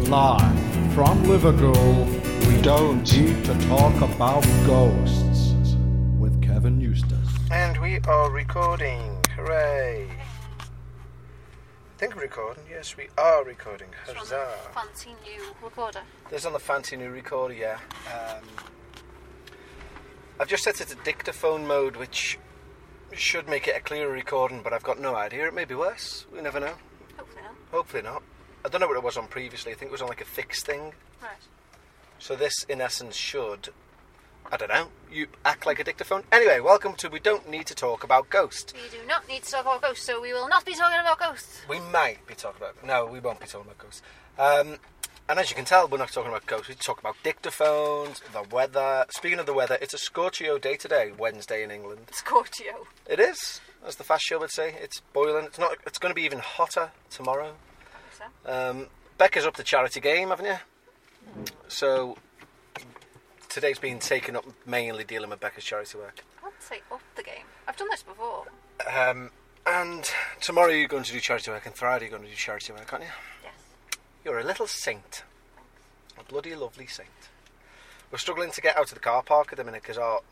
Live from Liverpool, we don't need to talk about ghosts with Kevin Eustace. And we are recording. Hooray. I think we're recording. Yes, we are recording. Huzzah. Fancy new recorder. This is on the fancy new recorder, yeah. I've just set it to dictaphone mode, which should make it a clearer recording, but I've got no idea. It may be worse. We never know. Hopefully not. Hopefully not. I don't know what it was on previously. I think it was on like a fixed thing. Right. So this, in essence, should, I don't know, you act like a dictaphone. Anyway, welcome to We Don't Need to Talk About Ghosts. We do not need to talk about ghosts, so we will not be talking about ghosts. We might be talking about... No, we won't be talking about ghosts. And as you can tell, we're not talking about ghosts. We talk about dictaphones, the weather. Speaking of the weather, it's a Scorchio day today, Wednesday in England. Scorchio. It is, as the fast show would say. It's boiling. It's not. It's going to be even hotter tomorrow. Becca's up the charity game, haven't you? So today's been taken up mainly dealing with Becca's charity work. I wouldn't say up the game. I've done this before. And tomorrow you're going to do charity work, and Friday you're going to do charity work, aren't you? Yes. You're a little saint. A bloody lovely saint. We're struggling to get out of the car park at the minute because our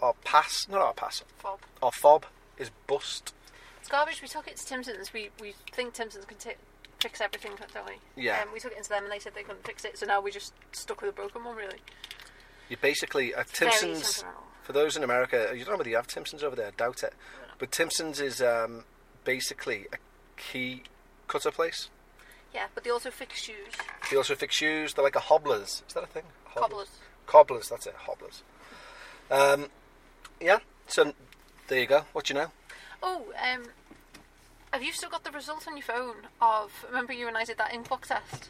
fob is bust. It's garbage. We took it to Timson's. We think Timson's can fix everything, don't we? Yeah. We took it into them and they said they couldn't fix it, so now we're just stuck with a broken one, really. You basically, at Timson's, for those in America, you don't know whether you have Timson's over there, I doubt it. But Timson's is basically a key cutter place. Yeah, but they also fix shoes. They also fix shoes. They're like a Hobblers. Is that a thing? Cobblers, that's it, Hobblers. Yeah, so there you go. What do you know? Oh, have you still got the result on your phone of... Remember you and I did that inkblot test?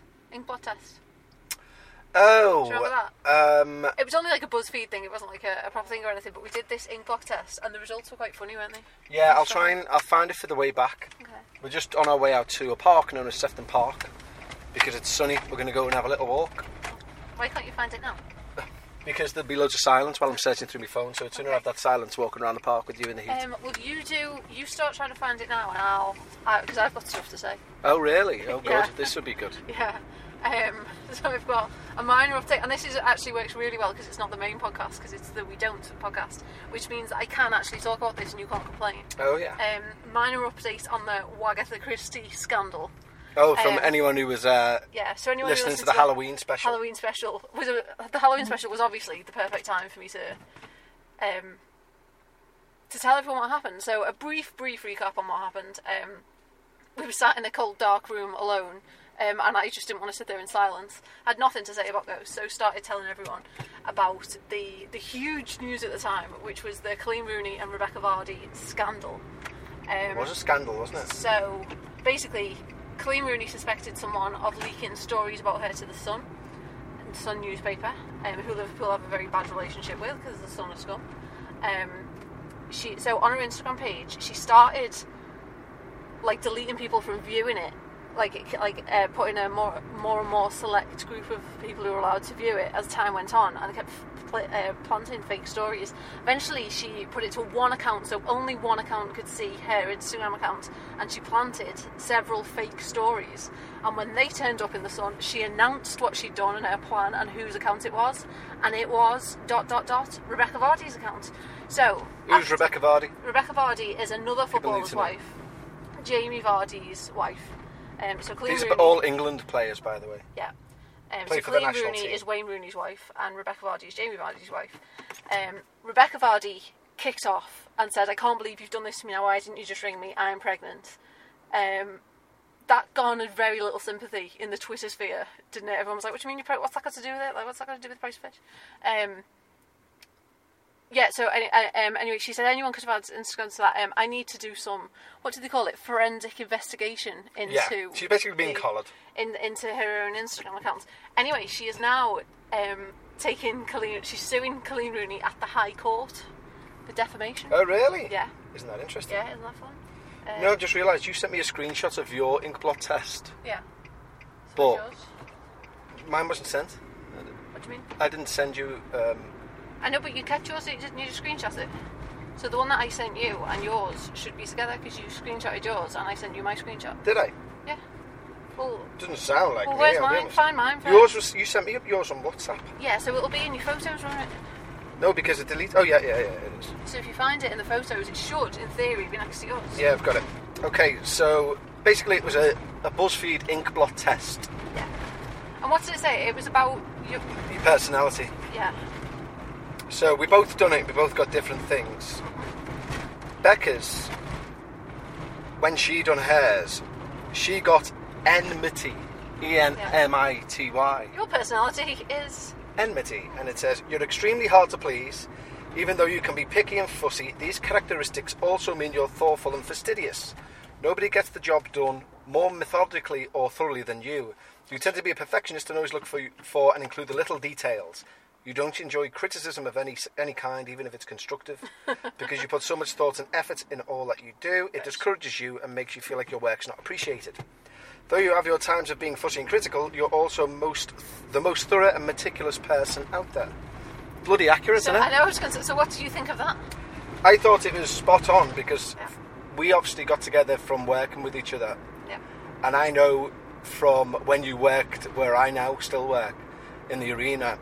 Oh. Do you remember that? It was only like a BuzzFeed thing. It wasn't like a proper thing or anything, but we did this inkblot test and the results were quite funny, weren't they? Yeah, I'll find it for the way back. Okay. We're just on our way out to a park known as Sefton Park because it's sunny. We're going to go and have a little walk. Why can't you find it now? Because there'll be loads of silence while I'm searching through my phone, so I'd sooner have that silence walking around the park with you in the heat. Well, you start trying to find it now, and because I've got stuff to say. Oh, really? Oh, good. Yeah. This would be good. Yeah. So I've got a minor update, and this actually works really well because it's not the main podcast, because it's the We Don't podcast, which means that I can actually talk about this and you can't complain. Oh, yeah. Minor update on the Wagatha Christie scandal. Oh, from anyone who was so anyone listening who to the Halloween special. The Halloween special was obviously the perfect time for me to tell everyone what happened. So a brief recap on what happened. We were sat in a cold, dark room alone, and I just didn't want to sit there in silence. I had nothing to say about ghosts, so started telling everyone about the huge news at the time, which was the Colleen Rooney and Rebecca Vardy scandal. It was a scandal, wasn't it? So basically, Colleen Rooney suspected someone of leaking stories about her to the Sun newspaper, who Liverpool have a very bad relationship with because the Sun is scum. So on her Instagram page, she started like deleting people from viewing it, putting a more and more select group of people who were allowed to view it as time went on, and kept planting fake stories. Eventually she put it to one account, so only one account could see her Instagram account, and she planted several fake stories, and when they turned up in the Sun, she announced what she'd done and her plan and whose account it was, and it was ... Rebecca Vardy's account. So who's Rebecca Vardy? Rebecca Vardy is another footballer's wife, Jamie Vardy's wife. So These are all England players, by the way. Yeah. Play so for the Colleen national Rooney team. is Wayne Rooney's wife, and Rebecca Vardy is Jamie Vardy's wife. Rebecca Vardy kicked off and said, "I can't believe you've done this to me now. Why didn't you just ring me? I'm pregnant." That garnered very little sympathy in the Twitter sphere, didn't it? Everyone was like, "What do you mean? What's that got to do with it? Like, what's that got to do with the price of fish?" Yeah, so anyway, she said anyone could have had Instagram to that. I need to do some, what do they call it, forensic investigation into... Yeah, she's basically being collared. Into her own Instagram account. Anyway, she is now she's suing Colleen Rooney at the High Court for defamation. Oh, really? Yeah. Isn't that interesting? Yeah, isn't that fun? No, I've just realised you sent me a screenshot of your inkblot test. Yeah. But yours? Mine wasn't sent. What do you mean? I didn't send you... I know, but you kept yours, so you just need to screenshot it. So the one that I sent you and yours should be together because you screenshotted yours and I sent you my screenshot. Did I? Yeah. Well, doesn't sound like me. Where's mine? Find mine Yours first. you sent me yours on WhatsApp. Yeah, so it'll be in your photos, won't it? No, because it deletes. Oh yeah, it is. So if you find it in the photos, it should, in theory, be next to yours. Yeah, I've got it. Okay, so basically it was a BuzzFeed Inkblot test. Yeah. And what did it say? It was about your personality. Yeah. So we both done it. We both got different things. Becca's, when she done hers, she got enmity. Enmity. Your personality is Enmity, and it says, you're extremely hard to please. Even though you can be picky and fussy, these characteristics also mean you're thoughtful and fastidious. Nobody gets the job done more methodically or thoroughly than you. You tend to be a perfectionist and always look for and include the little details. You don't enjoy criticism of any kind, even if it's constructive, because you put so much thought and effort in all that you do. It discourages you and makes you feel like your work's not appreciated. Though you have your times of being fussy and critical, you're also the most thorough and meticulous person out there. Bloody accurate, isn't it? I know. So what do you think of that? I thought it was spot on because we obviously got together from working with each other. Yeah. And I know from when you worked where I now still work in the arena,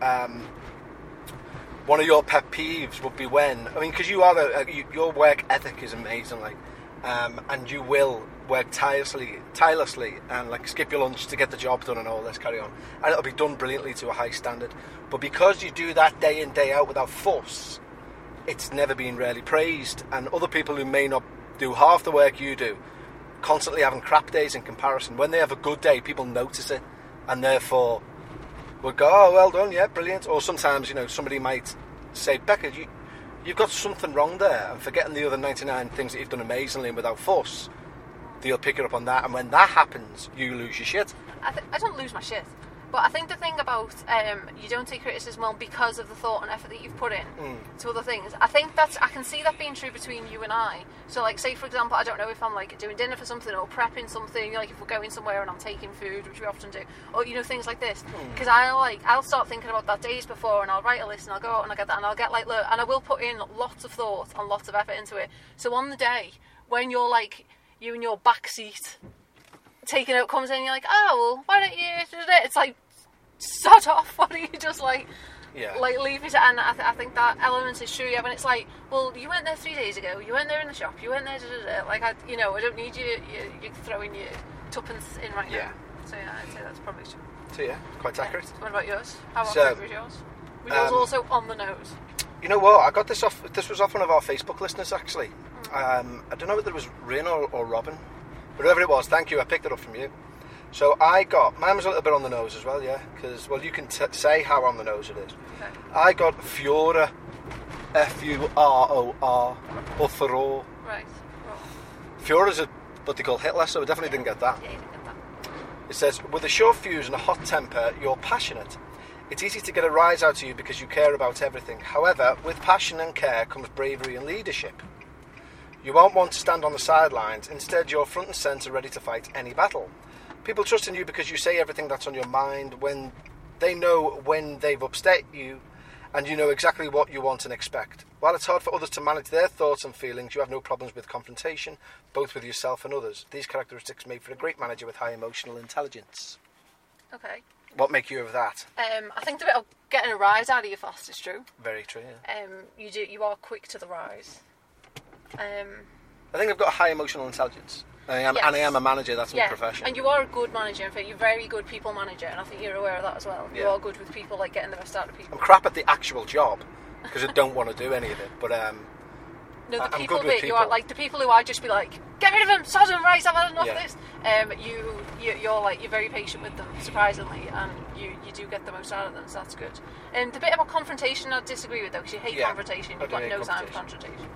one of your pet peeves would be because you are your work ethic is amazing, and you will work tirelessly and skip your lunch to get the job done and all this carry on, and it'll be done brilliantly to a high standard. But because you do that day in day out without fuss, it's never been really praised, and other people who may not do half the work you do, constantly having crap days in comparison, when they have a good day, people notice it, and therefore would go, oh, well done, yeah, brilliant. Or sometimes, somebody might say, Becca, you've got something wrong there, and forgetting the other 99 things that you've done amazingly and without fuss, they'll pick it up on that, and when that happens, you lose your shit. I don't lose my shit. But I think the thing about you don't take criticism well because of the thought and effort that you've put in to other things. I think I can see that being true between you and I. So, say for example, I don't know if I'm doing dinner for something or prepping something. If we're going somewhere and I'm taking food, which we often do, or things like this. Because I'll start thinking about that days before, and I'll write a list, and I'll go out and I'll get that, and I'll get look, and I will put in lots of thought and lots of effort into it. So on the day when you're you in your back seat taking out comes in, you're like, oh, well, why don't you do it? It's sod off, why don't you just leave it? And I think that element is true. Yeah, when it's well, you weren't there 3 days ago, you weren't there in the shop, you weren't there, I don't need you throwing your tuppence in right now. So yeah, I'd say that's probably true. So yeah, quite accurate. What about yours? How accurate was yours? Was yours also on the nose? You know what? I got this off. This was off one of our Facebook listeners actually. I don't know whether it was Rin or Robin, whoever it was. Thank you. I picked it up from you. So mine was a little bit on the nose as well, yeah, because, you can say how on the nose it is. Okay. I got Furor, F-U-R-O-R, or Thoreau. Right. Furor is what they call Hitler, so we definitely didn't get that. Yeah, you didn't get that. It says, with a short fuse and a hot temper, you're passionate. It's easy to get a rise out of you because you care about everything. However, with passion and care comes bravery and leadership. You won't want to stand on the sidelines. Instead, you're front and centre, ready to fight any battle. People trust in you because you say everything that's on your mind when they've upset you, and you know exactly what you want and expect. While it's hard for others to manage their thoughts and feelings, you have no problems with confrontation, both with yourself and others. These characteristics make for a great manager with high emotional intelligence. Okay. What make you of that? I think the bit of getting a rise out of you fast is true. Very true, yeah. You are quick to the rise. I think I've got high emotional intelligence. And I am a manager, that's my profession. And you are a good manager, in fact, you're a very good people manager, and I think you're aware of that as well. Yeah. You are good with people, getting the best out of people. I'm crap at the actual job, because I don't want to do any of it, but no, the I'm people good with bit, people. you are the people who I just be get rid of him, sod him, right, I've had enough of this. You're very patient with them, surprisingly, and you do get the most out of them, so that's good. And the bit about confrontation, I disagree with though, because you hate confrontation, you've got no time for confrontation.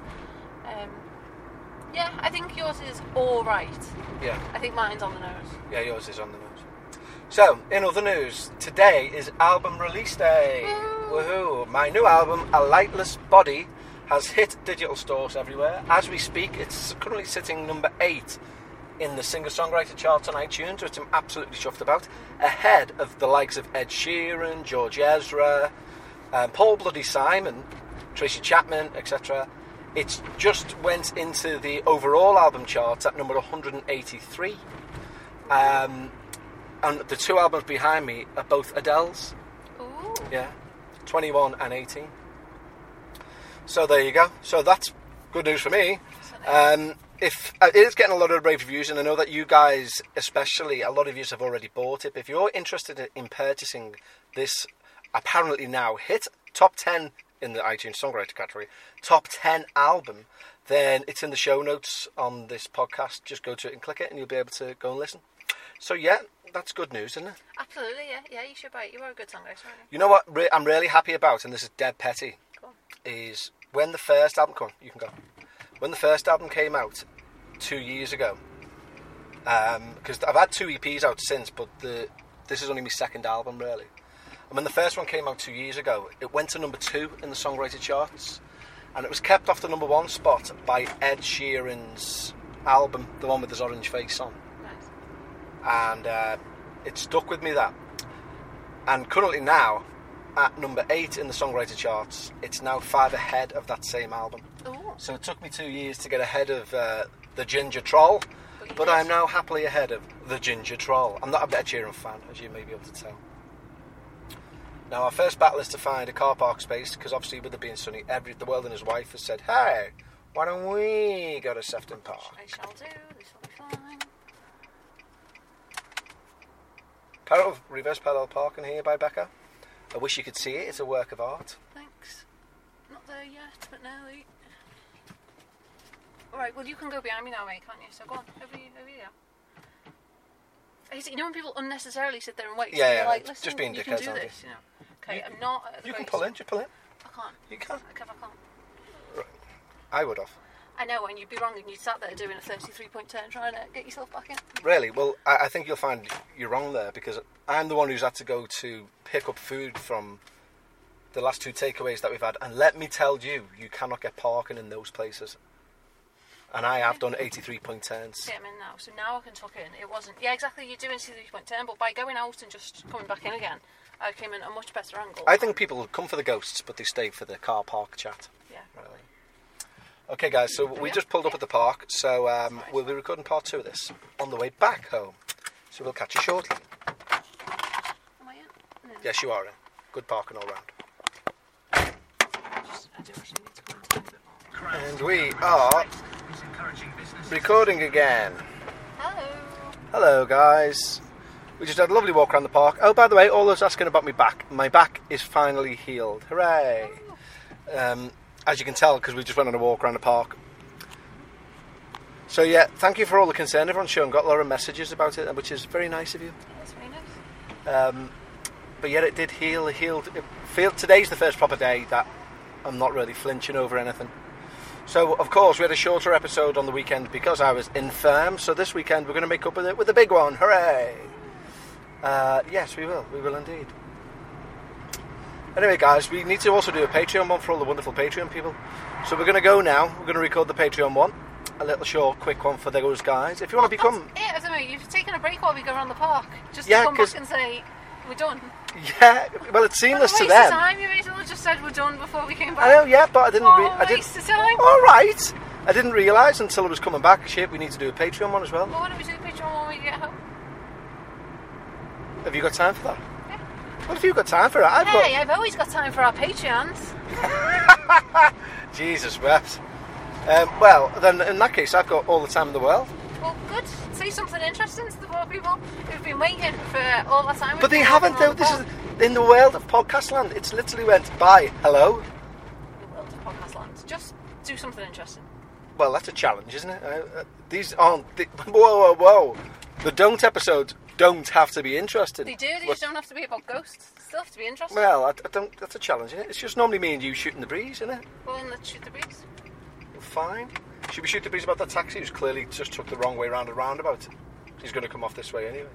Yeah, I think yours is alright. Yeah. I think mine's on the nose. Yeah, yours is on the nose. So, in other news, today is album release day. Woohoo! My new album, A Lightless Body, has hit digital stores everywhere. As we speak, it's currently sitting number 8 in the singer-songwriter charts on iTunes, which I'm absolutely chuffed about, ahead of the likes of Ed Sheeran, George Ezra, Paul Bloody Simon, Tracy Chapman, etc. It just went into the overall album charts at number 183. And the two albums behind me are both Adele's. Ooh. Yeah, 21 and 18. So there you go. So that's good news for me. If it is getting a lot of rave reviews, and I know that you guys, especially, a lot of you have already bought it. But if you're interested in purchasing this, apparently now hit top 10 in the iTunes Songwriter category, top 10 album, then it's in the show notes on this podcast. Just go to it and click it, and you'll be able to go and listen. So yeah, that's good news, isn't it? Absolutely, yeah. You should buy it. You are a good songwriter, aren't you? You know what I'm really happy about, and this is dead petty, is when the first album... Come on, you can go. When the first album came out 2 years ago, because I've had 2 EPs out since, but this is only my second album, really. And when the first one came out 2 years ago, it went to number 2 in the songwriter charts, and it was kept off the number 1 spot by Ed Sheeran's album, the one with his orange face on. And it stuck with me, that. And currently now, at number 8 in the songwriter charts, it's now 5 ahead of that same album. Ooh. So it took me 2 years to get ahead of the Ginger Troll, but I'm now happily ahead of the Ginger Troll. I'm not a Ed Sheeran fan, as you may be able to tell. Now, our first battle is to find a car park space, because obviously with it being sunny, the world and his wife has said, hey, why don't we go to Sefton Park? I shall do. This will be fine. Reverse parallel parking here by Becca. I wish you could see it. It's a work of art. Thanks. Not there yet, but nearly. Alright, well you can go behind me now, mate, can't you? So go on, over you go. You know when people unnecessarily sit there and wait? Yeah, so like, listen, just being you dickheads, can do this, you know. Okay, I'm not at the You can race. pull in, just pull in. I can't. You can. I can't. Right. I would have. I know, and you'd be wrong and you'd sat there doing a 33-point turn trying to get yourself back in. Really? Well, I think you'll find you're wrong there, because I'm the one who's had to go to pick up food from the last 2 takeaways that we've had, and let me tell you, you cannot get parking in those places. And I have done 83-point turns. See, I'm in now, so now I can tuck in. It wasn't... Yeah, exactly, you're doing a 63-point turn, but by going out and just coming back in again, I came in at a much better angle. I think people come for the ghosts, but they stay for the car park chat. Yeah. Really. Okay, guys, so we just pulled up at the park, so we'll be recording part 2 of this on the way back home. So we'll catch you shortly. Am I in? No. Yes, you are in. Good parking all round. I do actually need to go into a bit more. And we are recording again. Hello. Hello, guys. We just had a lovely walk around the park. Oh, by the way, all those asking about my back is finally healed. Hooray! As you can tell, because we just went on a walk around the park. So yeah, thank you for all the concern everyone's shown. Got a lot of messages about it, which is very nice of you. Yeah, that's very nice. But yeah, it did heal. It healed. Today's the first proper day that I'm not really flinching over anything. So, of course, we had a shorter episode on the weekend because I was infirm. So this weekend we're going to make up with it with a big one. Hooray! Yes, we will. We will indeed. Anyway, guys, we need to also do a Patreon one for all the wonderful Patreon people. So we're going to go now. We're going to record the Patreon one. A little short, quick one for those guys. If you want to become... Yeah, I don't know, you've taken a break while we go around the park. Just Yeah, to come 'cause- back and say, we're done. Yeah, well, it's seamless to What a waste of them. time. You basically just said we're done before we came back. I know, yeah, but I didn't... What a waste of time. All right. I didn't realise until I was coming back. Shit, we need to do a Patreon one as well. Well, why don't we do the Patreon when we get home? Have you got time for that? Yeah. What have you got time for it? I've always got time for our Patreons. Jesus wept. Well, then in that case, I've got all the time in the world. Well, good. Say something interesting to the poor people who've been waiting for all that time. But they haven't, though. This is in the world of podcast land. It's literally went by. Hello. The world of podcast land. Just do something interesting. Well, that's a challenge, isn't it? These aren't. Whoa. The don't episodes don't have to be interesting. They do. They just don't have to be about ghosts. They still have to be interesting. Well, I don't. That's a challenge, isn't it? It's just normally me and you shooting the breeze, isn't it? Well, then let's shoot the breeze. Fine. Should we shoot the breeze about that taxi who's clearly just took the wrong way round a roundabout? He's going to come off this way anyway.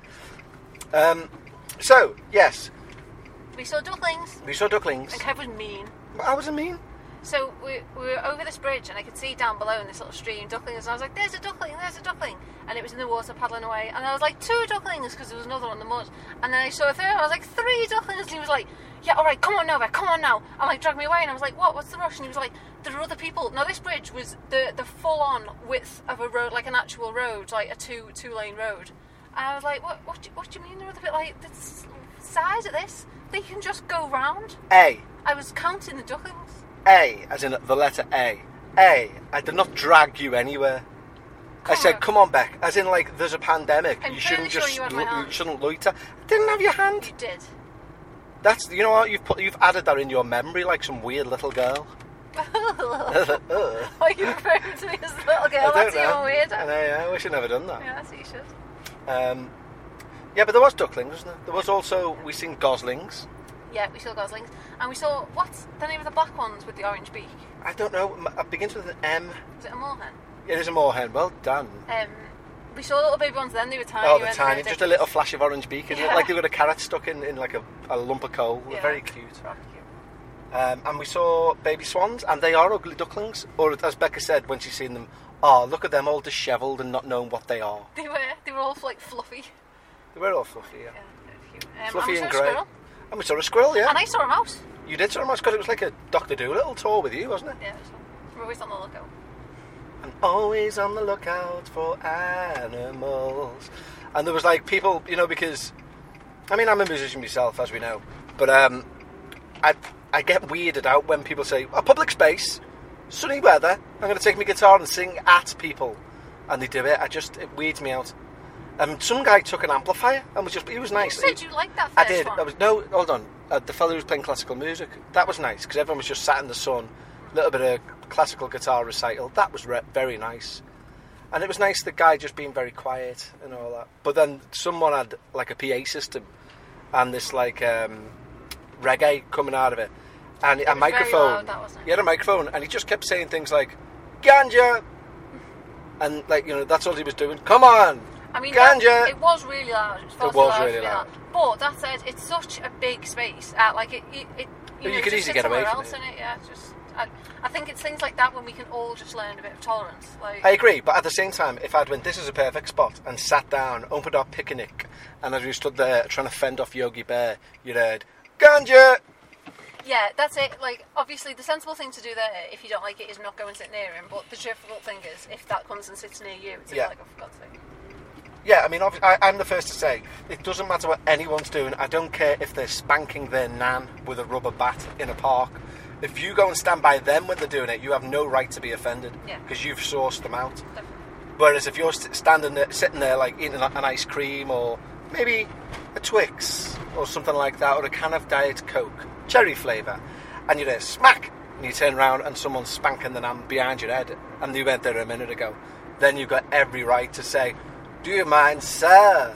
So, yes. We saw ducklings. We saw ducklings. And Kev was mean. How was it mean? So we were over this bridge and I could see down below in this little stream ducklings, and I was like, there's a duckling, and it was in the water paddling away, and I was like, 2 ducklings, because there was another one in the mud, and then I saw a third, I was like, 3 ducklings, and he was like, yeah, alright, come on now, and like dragged me away, and I was like, what's the rush? And he was like, there are other people. Now this bridge was the full on width of a road, like an actual road, like a two lane road, And I was like, what do you mean they're a bit like the size of this? They can just go round. A. I was counting the ducklings. A, as in the letter A. A, I did not drag you anywhere. I said, come on, Beck. As in, like, there's a pandemic. I'm you shouldn't sure just you had my hand. you shouldn't loiter. I didn't have your hand. You did. That's, you know what, you've added that in your memory like some weird little girl. Why are you referring to me as a little girl? That's even weirder. I wish I'd never done that. Yeah, so you should. Yeah, but there was ducklings, wasn't there? There was also, we seen goslings. Yeah, we saw goslings. And we saw, what's the name of the black ones with the orange beak? I don't know, it begins with an M. Is it a moorhen? It is a moorhen, well done. We saw little baby ones then, they were tiny. Oh, they're tiny, just a little flash of orange beak, isn't it? Yeah. Like they've got a carrot stuck in like a lump of coal. They're very cute. Very cute. And we saw baby swans, and they are ugly ducklings. Or as Becca said when she's seen them, look at them all dishevelled and not knowing what they are. They were all like fluffy. They were all fluffy, yeah. They were cute. Fluffy and grey. grey. And we saw a squirrel, yeah. And I saw a mouse. You did saw a mouse, because it was like a Dr. Dolittle tour with you, wasn't it? Yeah, we're always on the lookout. I'm always on the lookout for animals. And there was like people, you know, because I mean, I'm a musician myself, as we know, but I get weirded out when people say, a public space, sunny weather, I'm going to take my guitar and sing at people, and they do it. It weirds me out. Some guy took an amplifier and he was nice. You said you liked that first I did. one. Hold on. The fellow who was playing classical music, that was nice, because everyone was just sat in the sun, a little bit of classical guitar recital. That was very nice. And it was nice, the guy just being very quiet and all that. But then someone had like a PA system and this like reggae coming out of it. And a microphone. Very loud, that wasn't it? He had a microphone and he just kept saying things like, ganja! And like, you know, that's all he was doing. Come on! I mean, ganja! It was really loud. It was really loud. But that said, it's such a big space. You could easily get away from it. In it. Yeah, I think it's things like that when we can all just learn a bit of tolerance. Like, I agree, but at the same time, if I'd went, this is a perfect spot, and sat down, opened our picnic, and as we stood there trying to fend off Yogi Bear, you'd heard, ganja! Yeah, that's it. Like, obviously, the sensible thing to do there, if you don't like it, is not go and sit near him. But the difficult thing is, if that comes and sits near you, it's like, oh, for God's sake. Yeah, I mean, I'm the first to say, it doesn't matter what anyone's doing. I don't care if they're spanking their nan with a rubber bat in a park. If you go and stand by them when they're doing it, you have no right to be offended, because you've sourced them out. Definitely. Whereas if you're standing there, sitting there, like eating an ice cream, or maybe a Twix, or something like that, or a can of Diet Coke, cherry flavour, and you're there, smack, and you turn around and someone's spanking the nan behind your head, and you went there a minute ago, then you've got every right to say, do you mind, sir?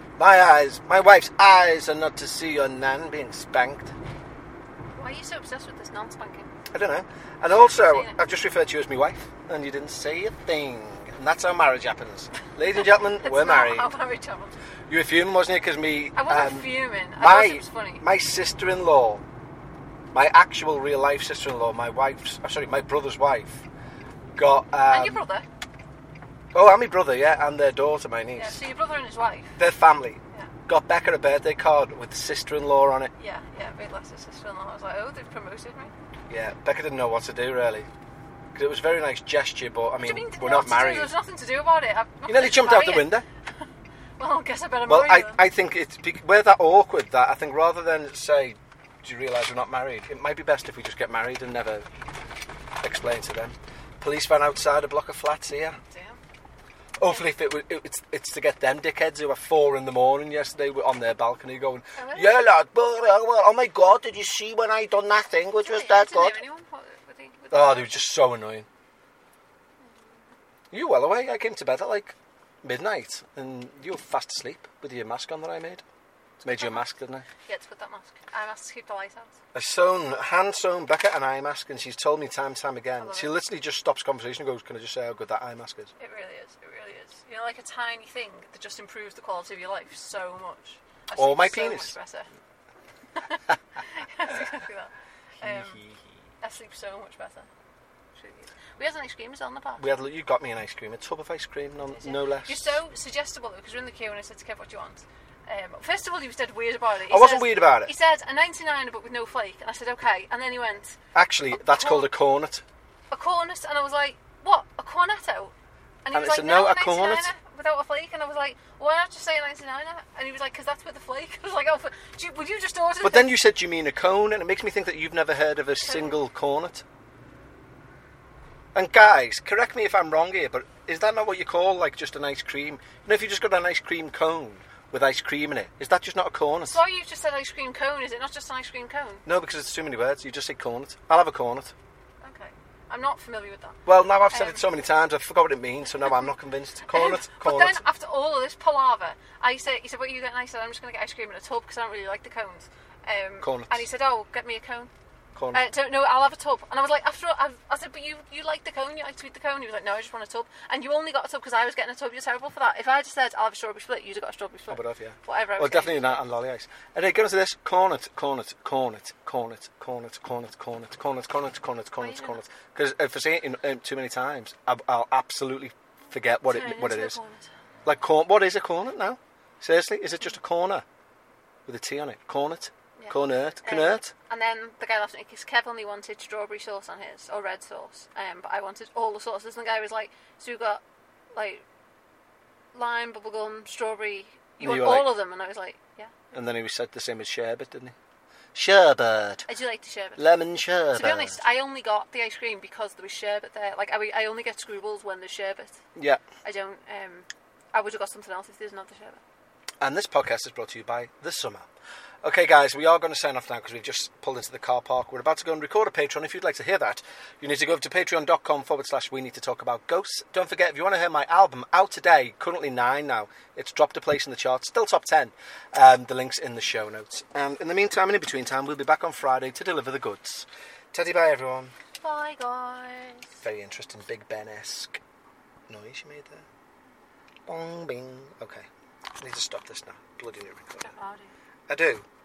My wife's eyes are not to see your nan being spanked. Why are you so obsessed with this non-spanking? I don't know. And also, I've just referred to you as my wife, and you didn't say a thing. And that's how marriage happens. Ladies and gentlemen, we're married. How marriage happens. You were fuming, wasn't it? Because me... I wasn't fuming. I thought it was funny. My sister-in-law, my actual real-life sister-in-law, my brother's wife, got... and your brother? Oh, and my brother, yeah, and their daughter, my niece. Yeah, so your brother and his wife. Their family. Yeah. Got Becca a birthday card with sister-in-law on it. Yeah, very blessed his sister-in-law. I was like, oh, they've promoted me. Yeah, Becca didn't know what to do, really. Because it was a very nice gesture, but, I mean, we're not married. There's nothing to do about it. You nearly jumped out the window. Well, I guess I better marry you then. I think we're that awkward that I think rather than say, do you realise we're not married, it might be best if we just get married and never explain to them. Police van outside a block of flats here. Damn. Hopefully it's to get them dickheads who were 4 a.m. yesterday on their balcony going, yeah lad, oh my God, did you see when I done that thing which was that good? They were just so annoying. You well away, I came to bed at like midnight and you were fast asleep with your mask on that I made. Made you a mask, didn't I? Yeah, it's with that mask. Eye mask to keep the light out. Hand-sewn Becca an eye mask, and she's told me time and time again. She literally just stops conversation and goes, can I just say how good that eye mask is? It really is. You know, like a tiny thing that just improves the quality of your life so much. Or my penis. Much better. Exactly that. I sleep so much better. We had an ice cream on the park. You got me an ice cream, a tub of ice cream, no less. You're so suggestible because we're in the queue and I said to Kev, what do you want? First of all, he was dead weird about it. I wasn't weird about it. He said a 99 but with no flake, and I said okay. And then he went. Actually, that's called a cornet. A cornet, and I was like, what? A cornetto? And he was said, like, no, a cornet. without a flake, and I was like, why not just say a 99er? And he was like, because that's with the flake. I was like, oh, would you just order? But then you said, do you mean a cone? And it makes me think that you've never heard of a single cornet. And guys, correct me if I'm wrong here, but is that not what you call like just an ice cream? You know, if you just got an ice cream cone with ice cream in it, is that just not a cornet? So you just said ice cream cone, is it not just an ice cream cone? No, because it's too many words. You just say cornet. I'll have a cornet. Okay. I'm not familiar with that. Well, now I've said it so many times, I forgot what it means, so now I'm not convinced. Cornet, cornet. But then, after all of this palaver, he said, what are you getting? I said, I'm just going to get ice cream in a tub because I don't really like the cones. Cornets. And he said, oh, get me a cone. Cornet. No, I'll have a tub. And I was like, after all, I said, but you like the cone, you like to eat the cone. He was like, no, I just want a tub. And you only got a tub because I was getting a tub. You're terrible for that. If I just said, I'll have a strawberry split, you'd have got a strawberry split. I would have, yeah. Whatever. Well, definitely not on lolly ice. And then get into this. Cornet, cornet, cornet, cornet, cornet, cornet, cornet, cornet, cornet, cornet, cornet, cornet. Because if I say it too many times, I'll absolutely forget what it is. Like, what is a cornet now? Seriously? Is it just a corner with a T on it? Cornet? Yeah. Cornet? Cornet? And then the guy laughed at me because Kev only wanted strawberry sauce on his, or red sauce. But I wanted all the sauces. And the guy was like, so you got, like, lime, bubblegum, strawberry. You want all of them? And I was like, yeah. And then he said the same as sherbet, didn't he? Sherbet. I do like the sherbet. Lemon sherbet. To be honest, I only got the ice cream because there was sherbet there. Like, I only get screwballs when there's sherbet. Yeah. I don't, I would have got something else if there's not the sherbet. And this podcast is brought to you by The Summer. Okay, guys, we are going to sign off now because we've just pulled into the car park. We're about to go and record a Patreon. If you'd like to hear that, you need to go over to patreon.com/we need to talk about ghosts. Don't forget, if you want to hear my album, out today, currently 9 now. It's dropped a place in the charts, still top 10. The link's in the show notes. And in the meantime, and in between time, we'll be back on Friday to deliver the goods. Teddy, bye, everyone. Bye, guys. Very interesting Big Ben-esque noise you made there. Bong, bing. Okay. I need to stop this now. Bloody new recording. I do.